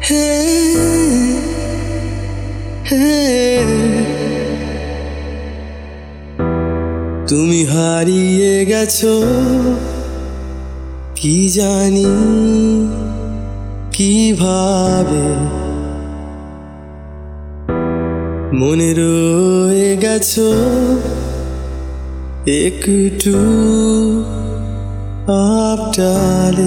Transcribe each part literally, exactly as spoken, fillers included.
হে হে তুমি হারিয়ে গেছো কি জানি কিভাবে, মনে রয়ে গেছো একটু আবডালে।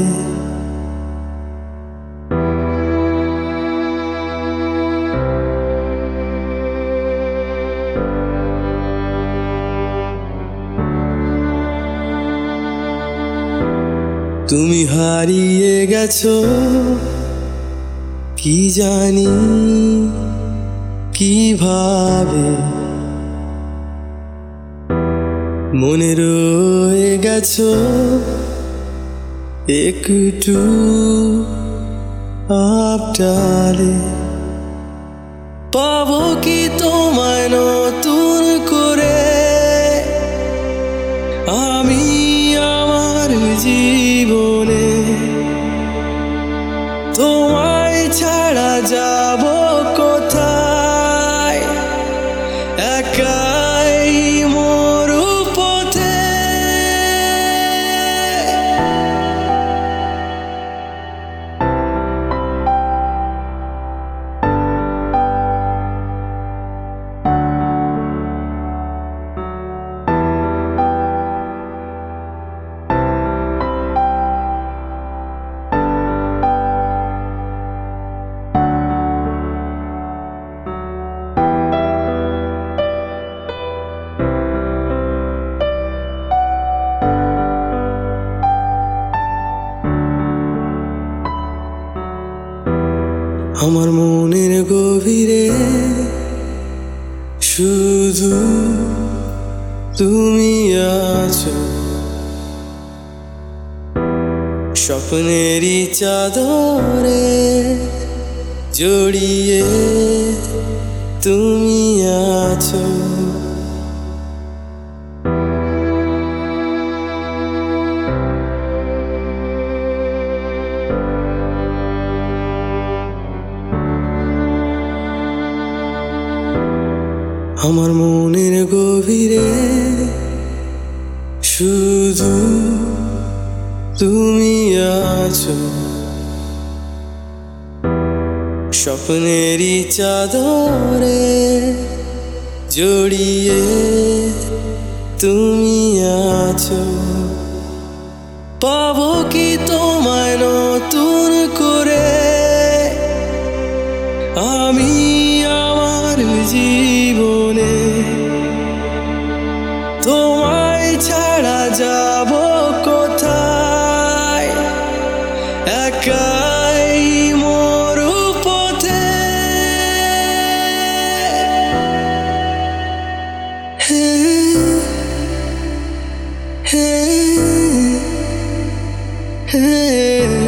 তুমি হারিয়ে গেছো কি জানি কিভাবে, মনে রয়ে গেছো একটু আবডালে। পাবো কি তোমায় নতুন করে আমি আমার জীবনে, তোমায় ছাড়া যাব কোথায়, একাই মরু পথে। আমার মনের গভীরে শুধু তুমি আছো, স্বপ্নেরই চাদরে জড়িয়ে তুমি আছো। আমার মনের গভীরে শুধু তুমি আছো, স্বপ্নেরই চাদরে জড়িয়ে তুমি আছো। পাবো কি তোমায় নতুন করে আমি আমার জীবনে, তোমায় ছাড়া যাব কোথায়, একাই মরু পথে। হে হে হে